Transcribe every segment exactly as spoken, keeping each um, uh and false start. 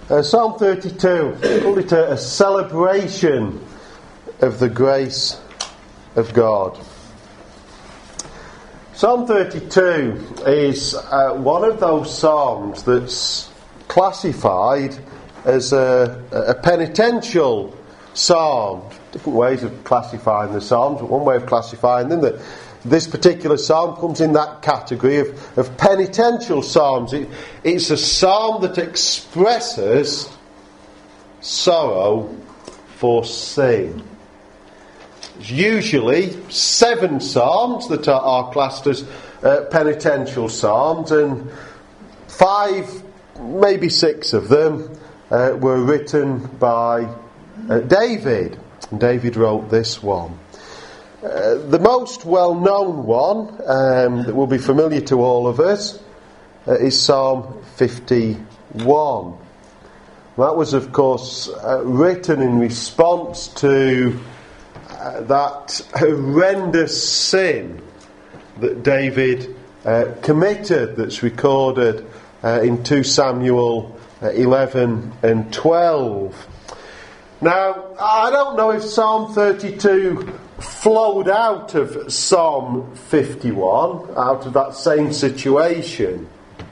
Uh, Psalm thirty-two, call it a, a celebration of the grace of God. Psalm thirty-two is uh, one of those psalms that's classified as a, a penitential psalm. Different ways of classifying the psalms, but one way of classifying them, that this particular psalm comes in that category of, of penitential psalms. It, it's a psalm that expresses sorrow for sin. There's usually seven psalms that are, are classed as uh, penitential psalms, and five, maybe six of them uh, were written by uh, David. And David wrote this one. Uh, the most well-known one, um, that will be familiar to all of us, uh, is Psalm fifty-one. That was, of course, uh, written in response to uh, that horrendous sin that David uh, committed, that's recorded uh, in Second Samuel uh, eleven and twelve. Now, I don't know if Psalm thirty-two flowed out of Psalm fifty-one, out of that same situation.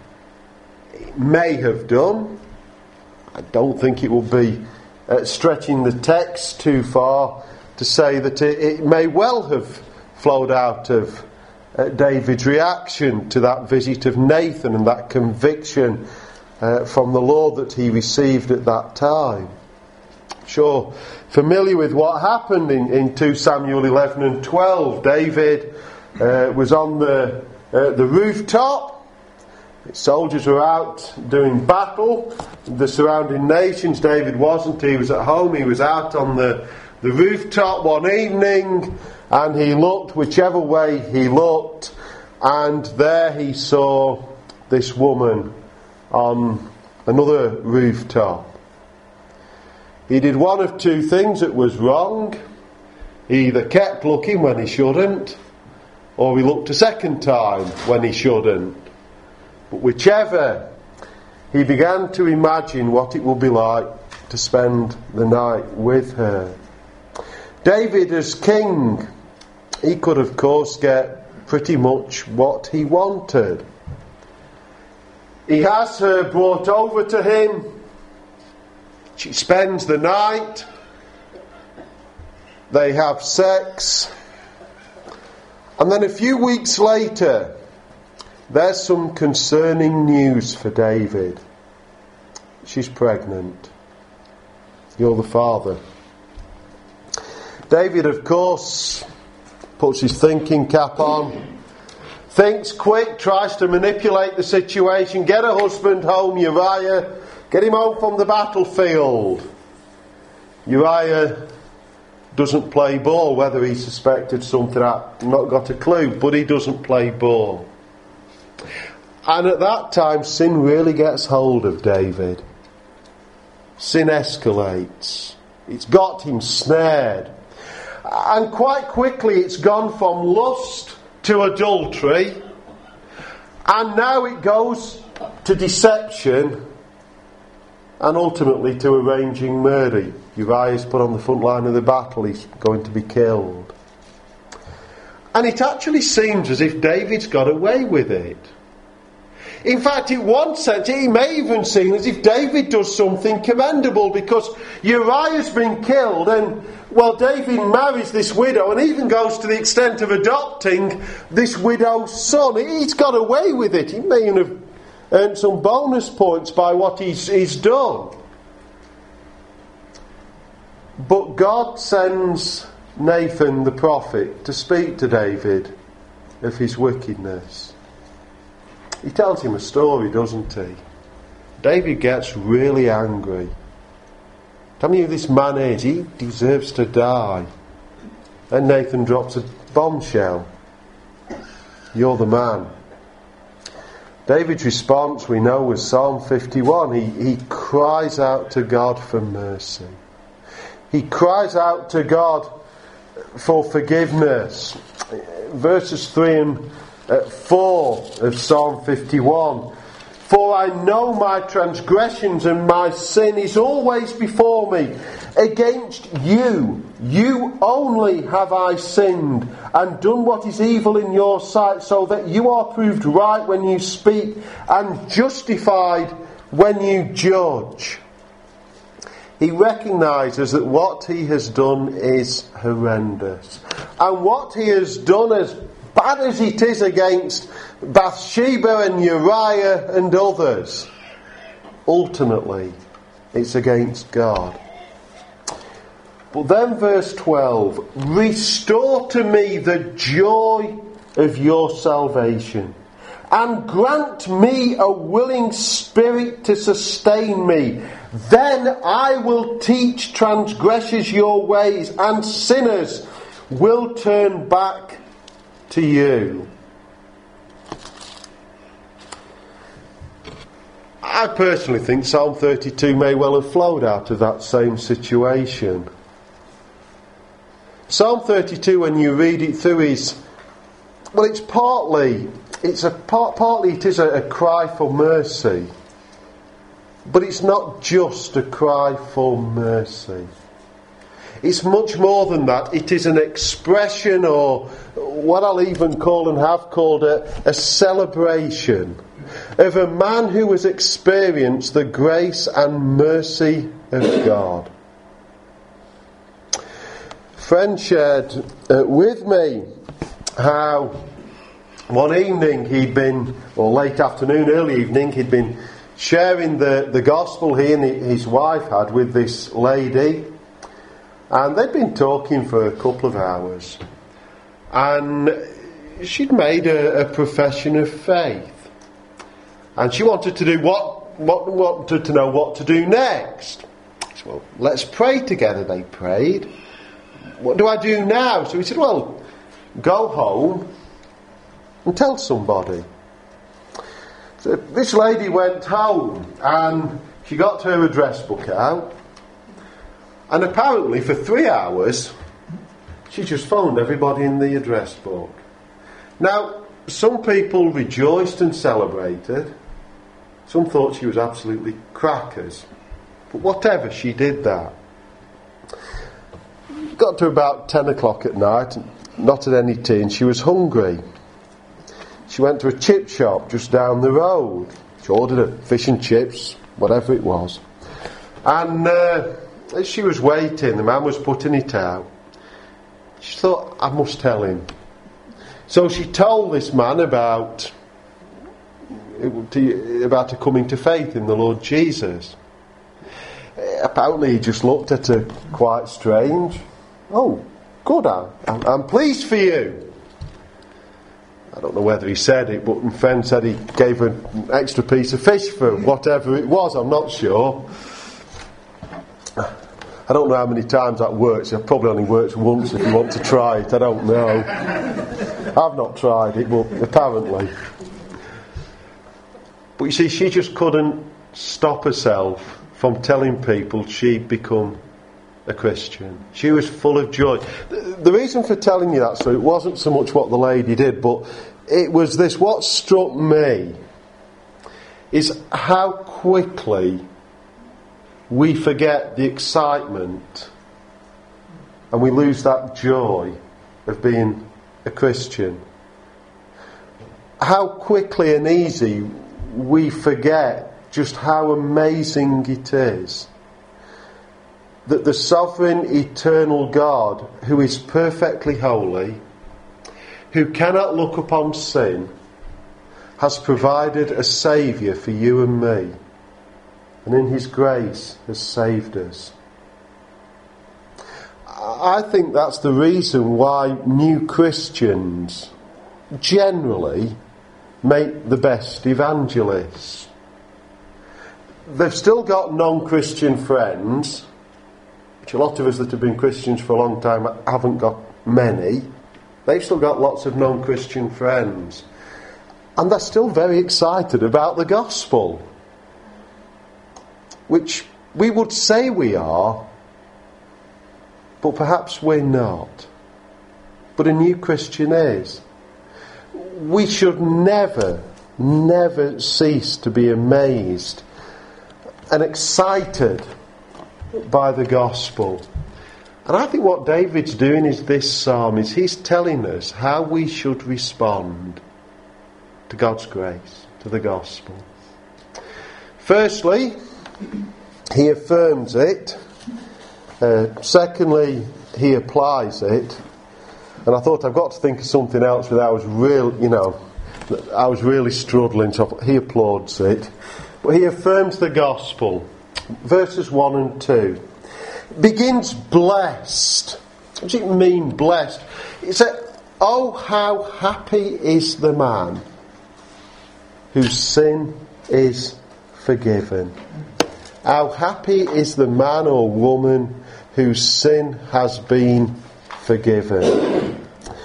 It may have done. I don't think it will be uh, stretching the text too far to say that it, it may well have flowed out of uh, David's reaction to that visit of Nathan and that conviction uh, from the Lord that he received at that time. Sure, familiar with what happened in, in Second Samuel eleven and twelve. David uh, was on the uh, the rooftop. His soldiers were out doing battle. The surrounding nations, David wasn't. He was at home. He was out on the, the rooftop one evening, and he looked whichever way he looked, and there he saw this woman on another rooftop. He did one of two things that was wrong. He either kept looking when he shouldn't, or he looked a second time when he shouldn't. But whichever, he began to imagine what it would be like to spend the night with her. David, as king, he could of course get pretty much what he wanted. He has her brought over to him. She spends the night. They have sex. And then a few weeks later, there's some concerning news for David. She's pregnant. You're the father. David, of course, puts his thinking cap on. Thinks quick, tries to manipulate the situation. Get a husband home, Uriah. Get him home from the battlefield. Uriah doesn't play ball. Whether he suspected something, I've not got a clue, but he doesn't play ball. And at that time, sin really gets hold of David. Sin escalates. It's got him snared. And quite quickly it's gone from lust to adultery. And now it goes to deception. And ultimately to arranging murder. Uriah is put on the front line of the battle. He's going to be killed. And it actually seems as if David's got away with it. In fact, in one sense, it may even seem as if David does something commendable, because Uriah's been killed and, well, David marries this widow and even goes to the extent of adopting this widow's son. He's got away with it. He may even have earned some bonus points by what he's, he's done. But God sends Nathan the prophet to speak to David of his wickedness. He tells him a story, doesn't he? David gets really angry. Tell me who this man is. He deserves to die. And Nathan drops a bombshell. You're the man. David's response, we know, was Psalm fifty-one. He, he cries out to God for mercy. He cries out to God for forgiveness. Verses three and four of Psalm fifty-one. For I know my transgressions, and my sin is always before me. Against you, you only have I sinned, and done what is evil in your sight, so that you are proved right when you speak, and justified when you judge. He recognises that what he has done is horrendous. And what he has done, as bad as it is against Bathsheba and Uriah and others, ultimately it's against God. But then verse twelve, restore to me the joy of your salvation, and grant me a willing spirit to sustain me. Then I will teach transgressors your ways, and sinners will turn back to you. I personally think Psalm thirty-two may well have flowed out of that same situation. Psalm thirty-two, when you read it through, is, well, it's partly, it's a part, partly it is a, a cry for mercy. But it's not just a cry for mercy. It's much more than that. It is an expression, or what I'll even call and have called a, a celebration of a man who has experienced the grace and mercy of God. A friend shared uh, with me how one evening he'd been, or late afternoon, early evening, he'd been sharing the, the gospel he and his wife had with this lady, and they'd been talking for a couple of hours, and she'd made a, a profession of faith, and she wanted to do what, what wanted to know what to do next. So, well, let's pray together. They prayed. What do I do now? So he said, well, go home and tell somebody. So this lady went home and she got her address book out, and apparently for three hours she just phoned everybody in the address book. Now, some people rejoiced and celebrated. Some thought she was absolutely crackers. But whatever, she did that. Got to about ten o'clock at night, not had any tea, and she was hungry. She went to a chip shop just down the road. She ordered a fish and chips, whatever it was. And uh, as she was waiting, the man was putting it out. She thought, I must tell him. So she told this man about, about her coming to faith in the Lord Jesus. Apparently he just looked at her quite strange. Oh, good, I'm, I'm pleased for you. I don't know whether he said it, but my friend said he gave her an extra piece of fish for whatever it was, I'm not sure. I don't know how many times that works. It probably only works once if you want to try it, I don't know. I've not tried it, but apparently. But you see, she just couldn't stop herself from telling people she'd become a Christian. She was full of joy. The reason for telling you that story, it wasn't so much what the lady did, but it was this. What struck me is how quickly we forget the excitement and we lose that joy of being a Christian. How quickly and easy we forget just how amazing it is that the sovereign, eternal God, who is perfectly holy, who cannot look upon sin, has provided a saviour for you and me, and in his grace has saved us. I think that's the reason why new Christians generally make the best evangelists. They've still got non-Christian friends, which a lot of us that have been Christians for a long time haven't got many. They've still got lots of non-Christian friends. And they're still very excited about the gospel, which we would say we are, but perhaps we're not. But a new Christian is. We should never, never cease to be amazed and excited by the gospel. And I think what David's doing is this psalm is he's telling us how we should respond to God's grace, to the gospel. Firstly, he affirms it. Uh, secondly, he applies it. And I thought I've got to think of something else where I was real, you know, I was really struggling. So he applauds it, but he affirms the gospel. Verses one and two begins blessed. What does it mean, blessed? It says, "Oh, how happy is the man whose sin is forgiven." How happy is the man or woman whose sin has been forgiven.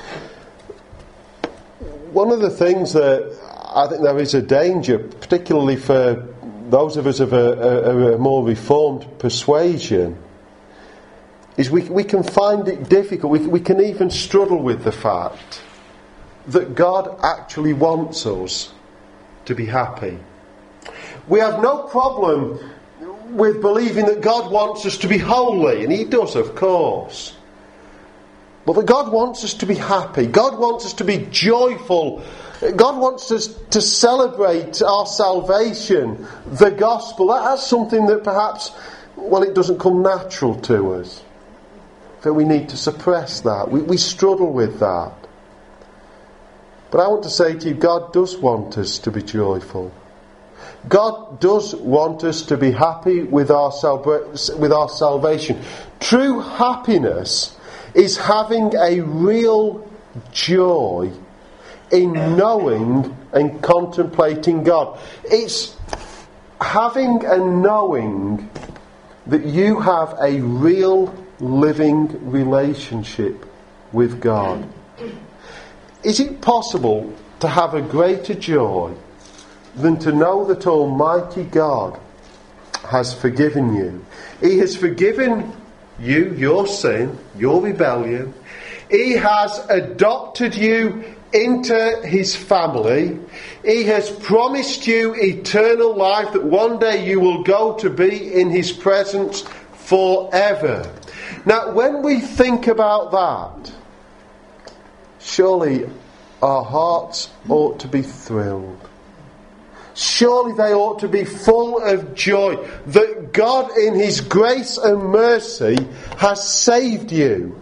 One of the things that I think there is a danger, particularly for those of us of a, a, a more reformed persuasion, is we, we can find it difficult, we, we can even struggle with the fact that God actually wants us to be happy. We have no problem with believing that God wants us to be holy, and He does, of course. But that God wants us to be happy. God wants us to be joyful. God wants us to celebrate our salvation, the gospel. That's something that perhaps, well, it doesn't come natural to us. That we need to suppress that. We, we struggle with that. But I want to say to you, God does want us to be joyful. God does want us to be happy with our salva- with our salvation. True happiness is having a real joy in knowing and contemplating God. It's having and knowing that you have a real living relationship with God. Is it possible to have a greater joy than to know that Almighty God has forgiven you? He has forgiven you your sin, your rebellion. He has adopted you into His family. He has promised you eternal life, that one day you will go to be in His presence forever. Now, when we think about that, surely our hearts ought to be thrilled. Surely they ought to be full of joy that God in His grace and mercy has saved you.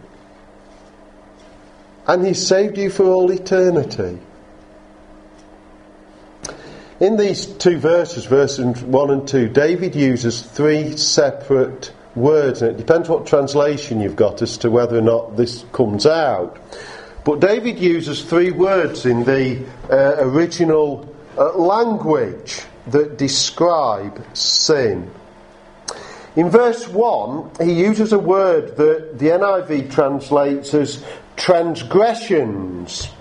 And He's saved you for all eternity. In these two verses, verses one and two, David uses three separate words. And it depends what translation you've got as to whether or not this comes out. But David uses three words in the uh, original Uh, language that describe sin. In verse one, he uses a word that the N I V translates as transgressions.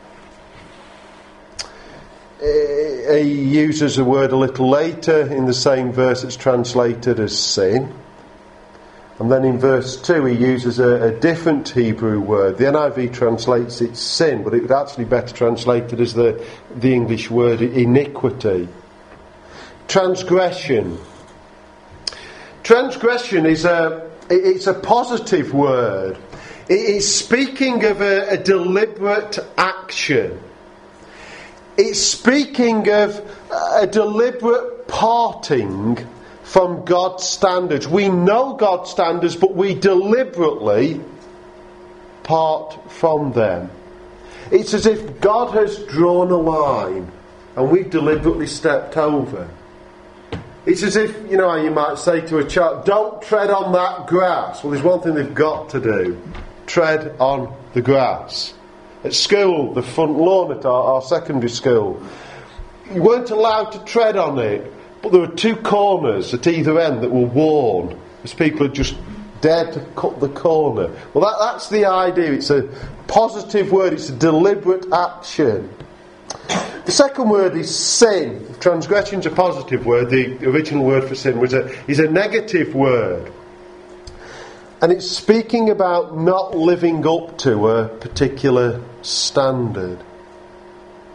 Uh, he uses a word a little later in the same verse that's translated as sin. And then in verse two he uses a, a different Hebrew word. The N I V translates it sin, but it would actually be better translated as the, the English word iniquity. Transgression. Transgression is a it's a positive word. It is speaking of a, a deliberate action. It's speaking of a deliberate parting from God's standards. We know God's standards, but we deliberately part from them. It's as if God has drawn a line and we've deliberately stepped over. It's as if, you know, you might say to a child, don't tread on that grass. Well, there's one thing they've got to do. Tread on the grass. At school, the front lawn at our, our secondary school, you weren't allowed to tread on it. But there were two corners at either end that were worn, as people had just dared to cut the corner. Well, that, that's the idea. It's a positive word. It's a deliberate action. The second word is sin. Transgression's a positive word. The original word for sin was a, is a negative word. And it's speaking about not living up to a particular standard.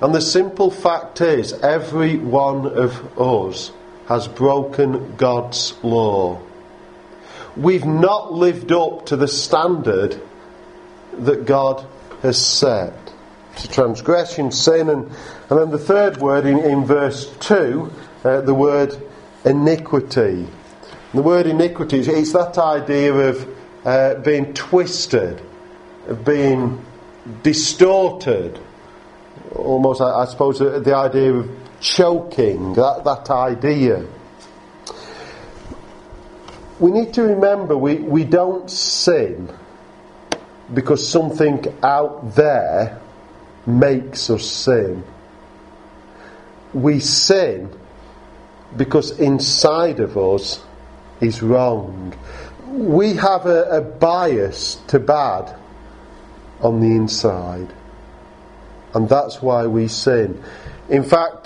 And the simple fact is, every one of us has broken God's law. We've not lived up to the standard that God has set. It's a transgression, sin, and, and then the third word in, in verse two, uh, the word iniquity. The word iniquity, it's that idea of uh, being twisted, of being distorted. Almost, I, I suppose, uh, the idea of choking, that, that idea. We need to remember we, we don't sin because something out there makes us sin. We sin because inside of us is wrong. We have a, a bias to bad on the inside, and that's why we sin. In fact,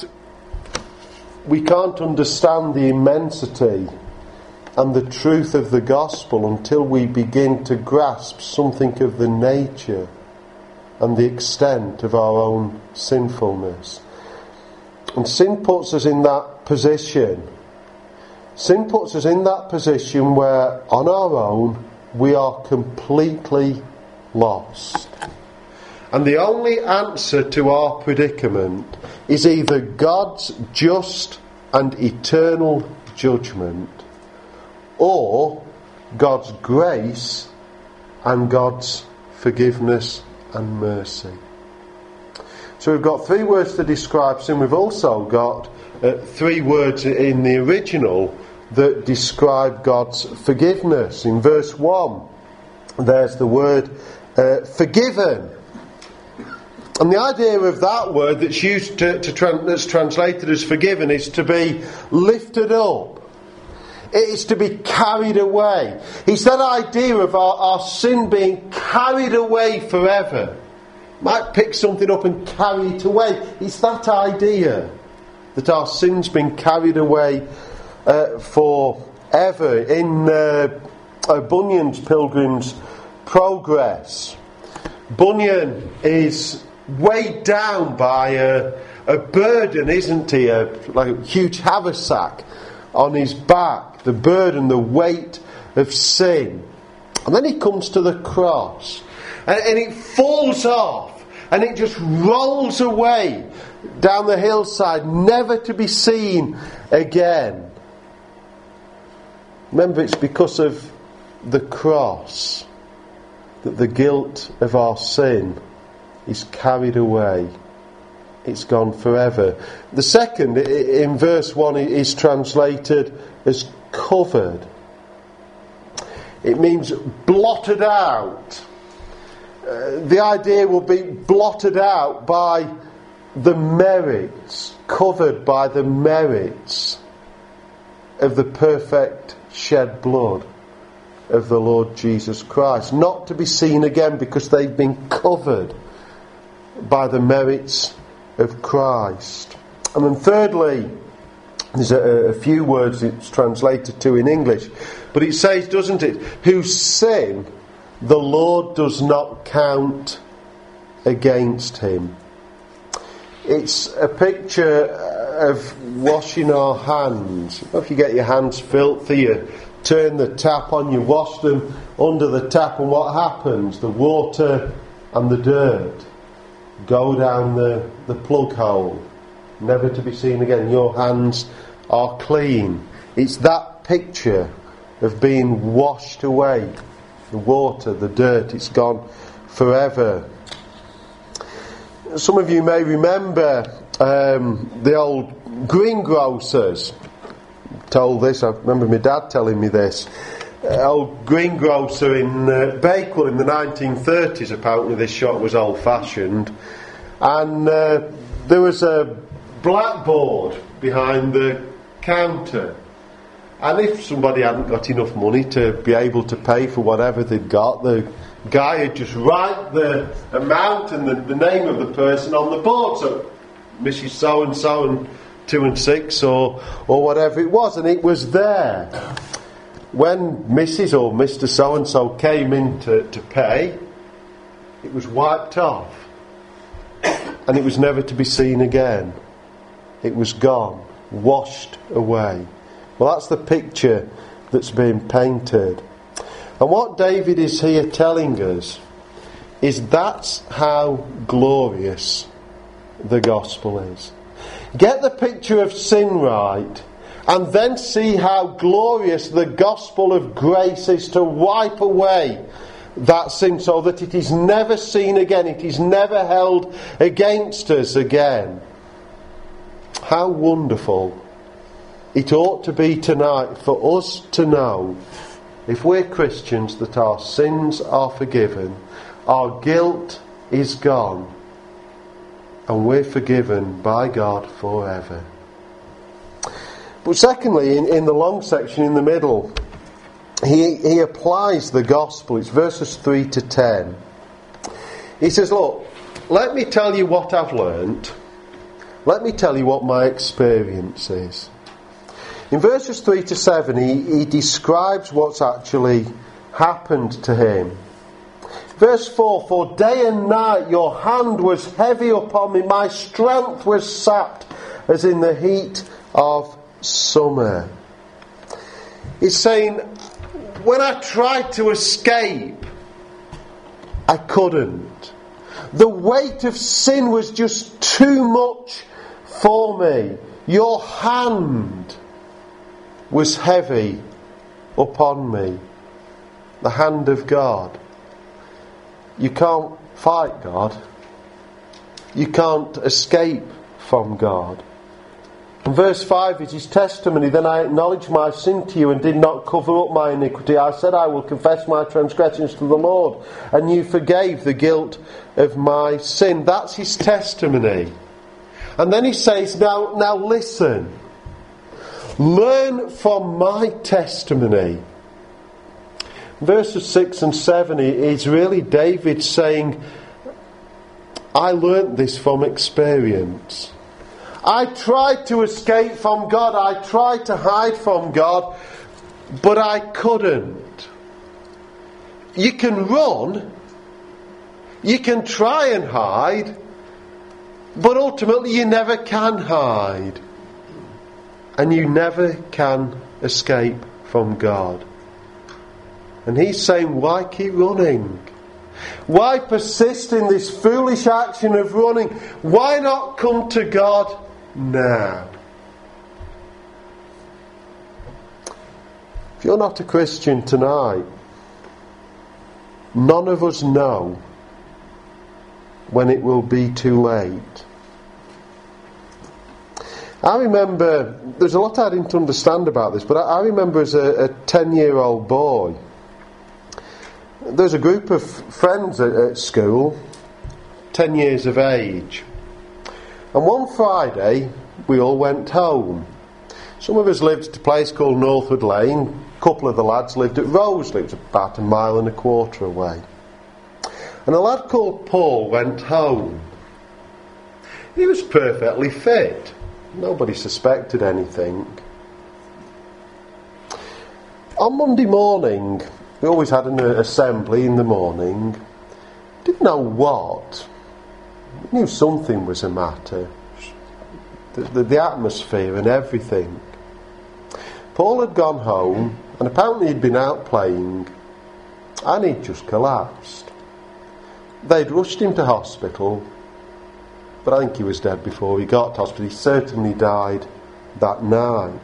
we can't understand the immensity and the truth of the gospel until we begin to grasp something of the nature and the extent of our own sinfulness. And sin puts us in that position. Sin puts us in that position where on our own we are completely lost. And the only answer to our predicament is either God's just and eternal judgment or God's grace and God's forgiveness and mercy. So we've got three words to describe sin. We've also got uh, three words in the original that describe God's forgiveness. In verse one, there's the word uh, forgiven. And the idea of that word that's used to, to tra- that's translated as forgiven is to be lifted up. It is to be carried away. It's that idea of our, our sin being carried away forever. Might pick something up and carry it away. It's that idea that our sin's been carried away uh, forever. In uh, uh, Bunyan's Pilgrim's Progress, Bunyan is weighed down by a, a burden, isn't he? A, like a huge haversack on his back, the burden, the weight of sin. And then he comes to the cross, and, and it falls off, and it just rolls away down the hillside, never to be seen again. Remember, it's because of the cross that the guilt of our sin is carried away. It's gone forever. The second, in verse one, is translated as covered. It means blotted out. Uh, the idea will be blotted out by the merits, covered by the merits of the perfect shed blood of the Lord Jesus Christ. Not to be seen again because they've been covered by the merits of Christ. And then thirdly, there's a, a few words it's translated to in English, but it says, doesn't it, whose sin the Lord does not count against him. It's a picture of washing our hands. If you get your hands filthy, you turn the tap on, you wash them under the tap, and what happens? The water and the dirt go down the, the plug hole, never to be seen again. Your hands are clean. It's that picture of being washed away. The water, the dirt, it's gone forever. Some of you may remember um, the old greengrocers. Told this, I remember my dad telling me this. Uh, old greengrocer in uh, Bakewell in the nineteen thirties, apparently this shop was old fashioned, and uh, there was a blackboard behind the counter, and if somebody hadn't got enough money to be able to pay for whatever they'd got, the guy would just write the amount and the, the name of the person on the board, so Missus So-and-so and two and six or or whatever it was, and it was there. When Missus or Mister So-and-so came in to, to pay, it was wiped off. and it was never to be seen again. It was gone, washed away. Well, that's the picture that's being painted. And what David is here telling us is that's how glorious the gospel is. Get the picture of sin right, and then see how glorious the gospel of grace is to wipe away that sin so that it is never seen again, it is never held against us again. How wonderful it ought to be tonight for us to know, if we're Christians, that our sins are forgiven, our guilt is gone, and we're forgiven by God forever. But secondly, in, in the long section in the middle, he, he applies the gospel. It's verses three to ten. He says, look, let me tell you what I've learnt. Let me tell you what my experience is. In verses three to seven, he, he describes what's actually happened to him. Verse four, for day and night your hand was heavy upon me, my strength was sapped as in the heat of summer. It's saying, when I tried to escape, I couldn't. The weight of sin was just too much for me. Your hand was heavy upon me. The hand of God. You can't fight God. You can't escape from God. And verse five is his testimony. Then I acknowledged my sin to you and did not cover up my iniquity. I said, I will confess my transgressions to the Lord, and you forgave the guilt of my sin. That's his testimony. And then he says, now, now listen. Learn from my testimony. Verses six and seven is really David saying, I learnt this from experience. I tried to escape from God. I tried to hide from God, but I couldn't. You can run. You can try and hide, but ultimately you never can hide. And you never can escape from God. And he's saying, why keep running? Why persist in this foolish action of running? Why not come to God now? If you're not a Christian tonight, none of us know when it will be too late. I remember, there's a lot I didn't understand about this, but I, I remember as a, a ten-year-old boy, there's a group of friends at, at school, ten years of age. And one Friday, we all went home. Some of us lived at a place called Northwood Lane. A couple of the lads lived at Roseley. It was about a mile and a quarter away. And a lad called Paul went home. He was perfectly fit. Nobody suspected anything. On Monday morning, we always had an assembly in the morning. Didn't know what. We knew something was the matter. The, the, the atmosphere and everything. Paul had gone home, and apparently he'd been out playing, and he'd just collapsed. They'd rushed him to hospital, but I think he was dead before he got to hospital. He certainly died that night.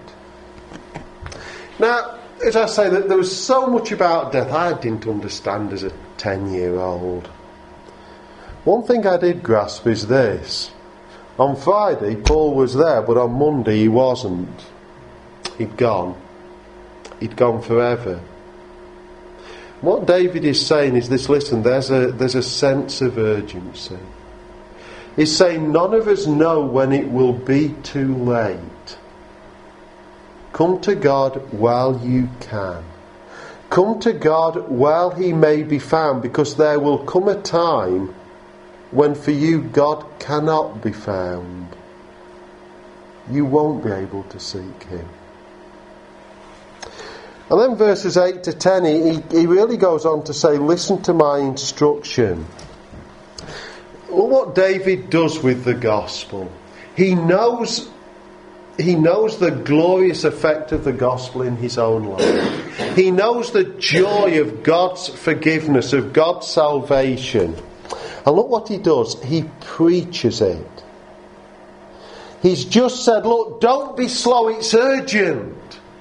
Now, as I say, that there was so much about death I didn't understand as a ten-year-old. One thing I did grasp is this. On Friday, Paul was there, but on Monday he wasn't. He'd gone. He'd gone forever. What David is saying is this, listen, there's a, there's a sense of urgency. He's saying none of us know when it will be too late. Come to God while you can. Come to God while he may be found, because there will come a time when for you God cannot be found. You won't be able to seek him. And then verses eight to ten, he, he really goes on to say, listen to my instruction. Well, what David does with the gospel. He knows, he knows the glorious effect of the gospel in his own life. He knows the joy of God's forgiveness, of God's salvation. And look what he does. He preaches it. He's just said, look, don't be slow, it's urgent.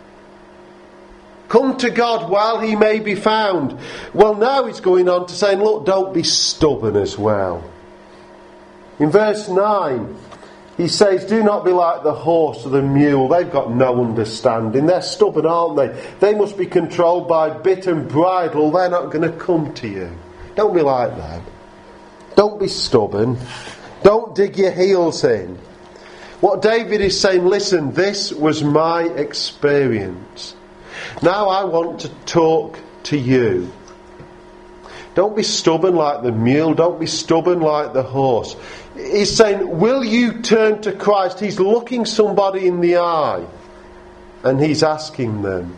Come to God while he may be found. Well, now he's going on to saying, look, don't be stubborn as well. In verse nine, he says, do not be like the horse or the mule. They've got no understanding. They're stubborn, aren't they? They must be controlled by bit and bridle. They're not going to come to you. Don't be like them. Don't be stubborn. Don't dig your heels in. What David is saying, listen, this was my experience. Now I want to talk to you. Don't be stubborn like the mule. Don't be stubborn like the horse. He's saying, will you turn to Christ? He's looking somebody in the eye and he's asking them.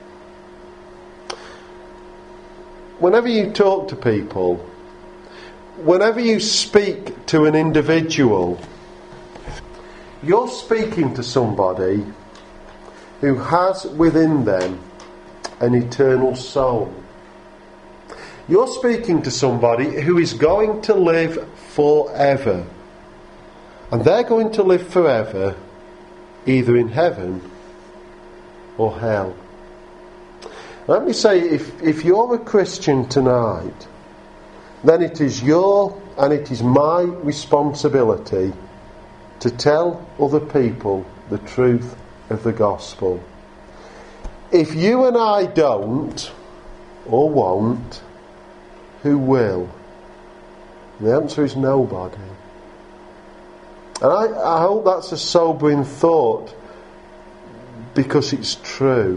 Whenever you talk to people, whenever you speak to an individual, you're speaking to somebody who has within them an eternal soul. You're speaking to somebody who is going to live forever. And they're going to live forever either in heaven or hell. Let me say, if, if you're a Christian tonight, then it is your and it is my responsibility to tell other people the truth of the gospel. If you and I don't, or won't, who will? The answer is nobody. And I, I hope that's a sobering thought, because it's true.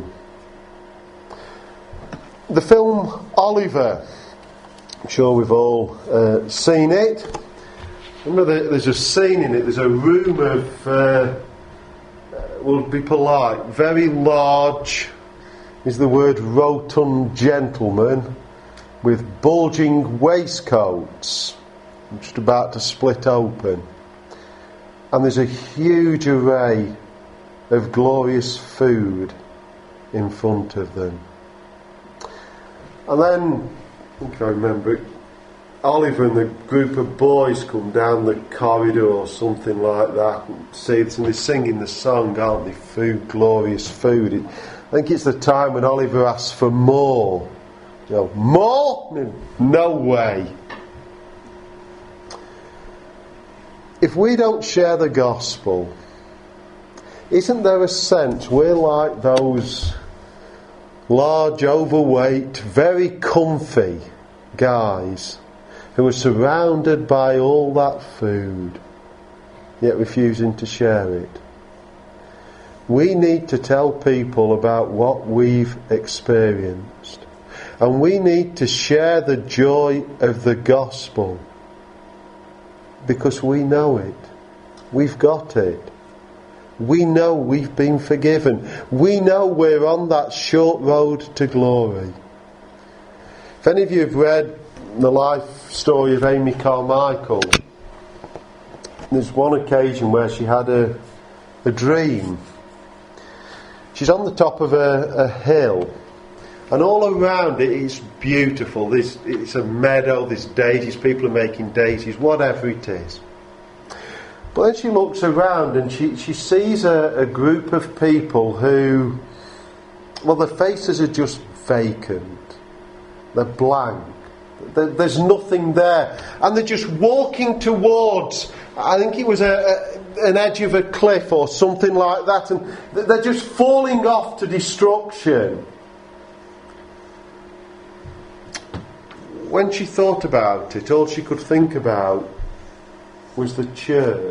The film Oliver, I'm sure we've all uh, seen it. Remember, there's a scene in it, there's a room of, uh, we'll be polite, very large, is the word rotund gentlemen, with bulging waistcoats, just about to split open. And there's a huge array of glorious food in front of them. And then, I think I remember it, Oliver and the group of boys come down the corridor or something like that and see this, and they're singing the song, aren't they? Food, glorious food. It, I think it's the time when Oliver asks for more. You know, more? No way. If we don't share the gospel, isn't there a sense we're like those large, overweight, very comfy guys who are surrounded by all that food, yet refusing to share it? We need to tell people about what we've experienced. And we need to share the joy of the gospel, because we know it. We've got it. We know we've been forgiven. We know we're on that short road to glory. If any of you have read the life story of Amy Carmichael, there's one occasion where she had a, a dream. She's on the top of a, a hill, and all around it is beautiful. There's, it's a meadow, there's daisies, people are making daisies, whatever it is. But then she looks around and she, she sees a, a group of people who, well, their faces are just vacant. They're blank. There, there's nothing there. And they're just walking towards, I think it was a, a, an edge of a cliff or something like that, and they're just falling off to destruction. When she thought about it, all she could think about was the church.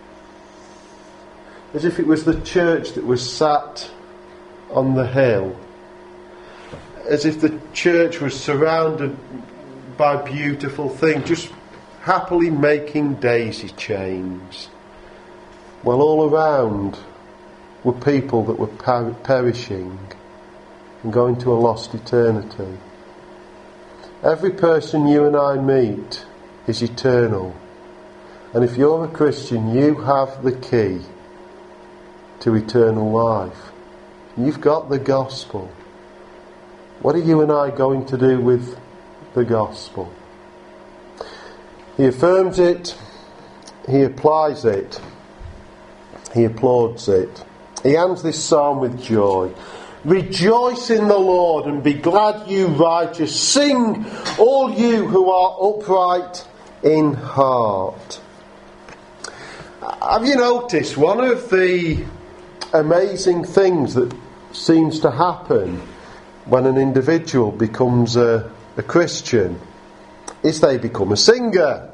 As if it was the church that was sat on the hill. As if the church was surrounded by beautiful things, just happily making daisy chains, while all around were people that were per- perishing and going to a lost eternity. Every person you and I meet is eternal. And if you're a Christian, you have the key to eternal life. You've got the gospel. What are you and I going to do with the gospel? He affirms it, he applies it, he applauds it. He ends this psalm with joy. Rejoice in the Lord and be glad, you righteous. Sing, all you who are upright in heart. Have you noticed one of the amazing things that seems to happen when an individual becomes a, a Christian is they become a singer.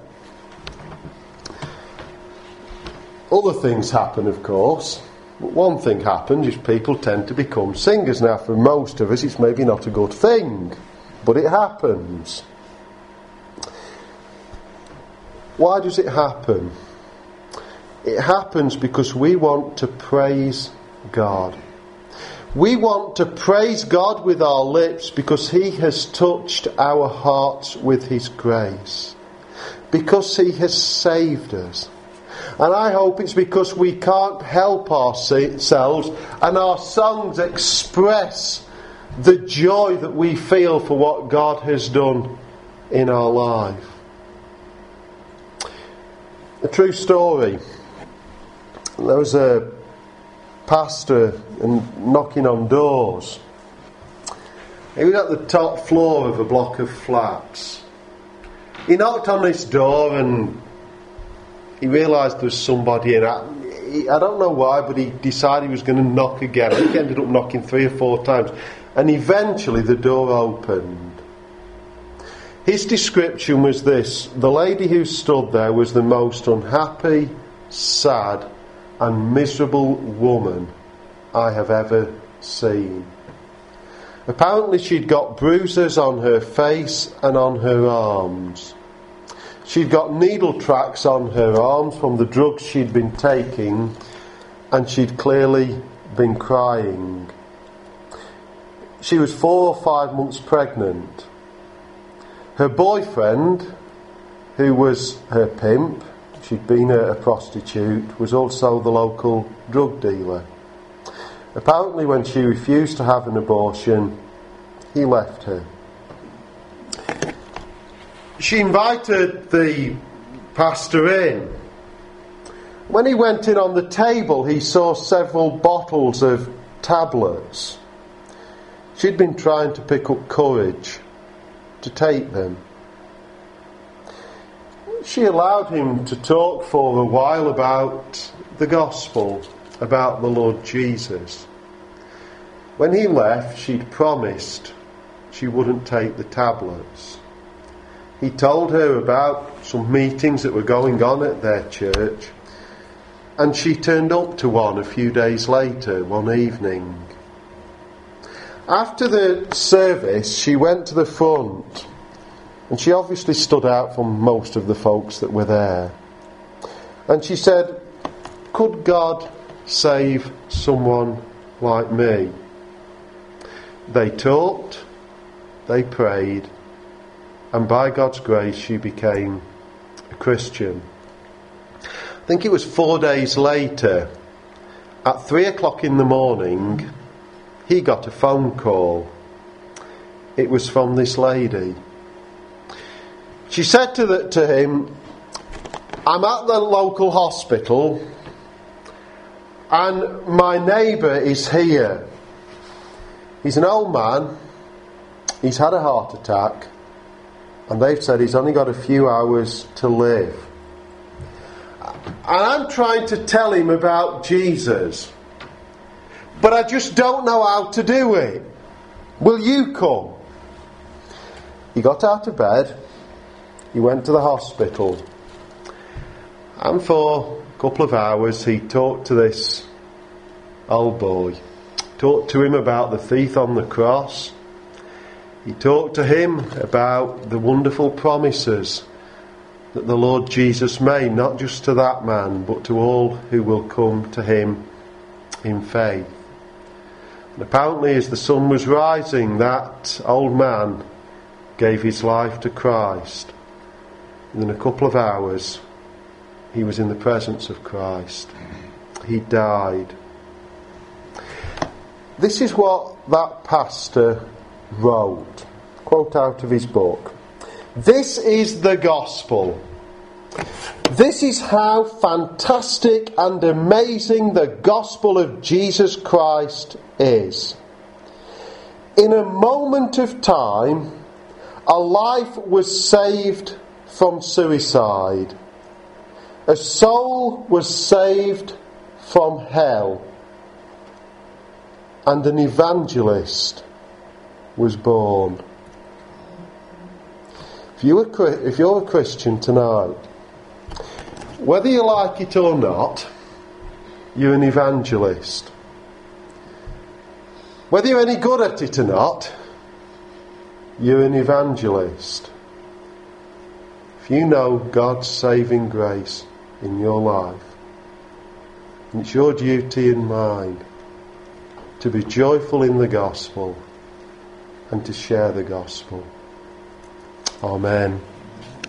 Other things happen, of course. But one thing happens is people tend to become singers. Now, for most of us, it's maybe not a good thing, but it happens. Why does it happen? It happens because we want to praise God. We want to praise God with our lips because He has touched our hearts with His grace. Because He has saved us. And I hope it's because we can't help ourselves and our songs express the joy that we feel for what God has done in our life. A true story. There was a pastor and knocking on doors. He was at the top floor of a block of flats. He knocked on this door and he realised there was somebody in. I don't know why, but he decided he was going to knock again. I think he ended up knocking three or four times. And eventually the door opened. His description was this: the lady who stood there was the most unhappy, sad and miserable woman I have ever seen. Apparently she'd got bruises on her face and on her arms. She'd got needle tracks on her arms from the drugs she'd been taking, and she'd clearly been crying. She was four or five months pregnant. Her boyfriend, who was her pimp, she'd been a, a prostitute, was also the local drug dealer. Apparently when she refused to have an abortion, he left her. She invited the pastor in. When he went in on the table, he saw several bottles of tablets. She'd been trying to pick up courage to take them. She allowed him to talk for a while about the gospel, about the Lord Jesus. When he left, she'd promised she wouldn't take the tablets. He told her about some meetings that were going on at their church, and she turned up to one a few days later, one evening. After the service, she went to the front, and she obviously stood out from most of the folks that were there. And she said, "Could God save someone like me?" They talked, they prayed, and by God's grace she became a Christian. I think it was four days later, at three o'clock in the morning, he got a phone call. It was from this lady. She said to, the, to him, "I'm at the local hospital and my neighbour is here. He's an old man, he's had a heart attack, and they've said he's only got a few hours to live. And I'm trying to tell him about Jesus, but I just don't know how to do it. Will you come?" He got out of bed, he went to the hospital, and for a couple of hours he talked to this old boy. Talked to him about the thief on the cross. He talked to him about the wonderful promises that the Lord Jesus made, not just to that man, but to all who will come to him in faith. And apparently as the sun was rising, that old man gave his life to Christ. And in a couple of hours, he was in the presence of Christ. He died. This is what that pastor wrote. Quote out of his book. This is the gospel. This is how fantastic and amazing the gospel of Jesus Christ is. In a moment of time, a life was saved from suicide. A soul was saved from hell. And an evangelist was born. If you're a, if you're a Christian tonight, whether you like it or not, you're an evangelist. Whether you're any good at it or not, you're an evangelist. If you know God's saving grace in your life, and it's your duty and mine to be joyful in the gospel and to share the gospel. Amen.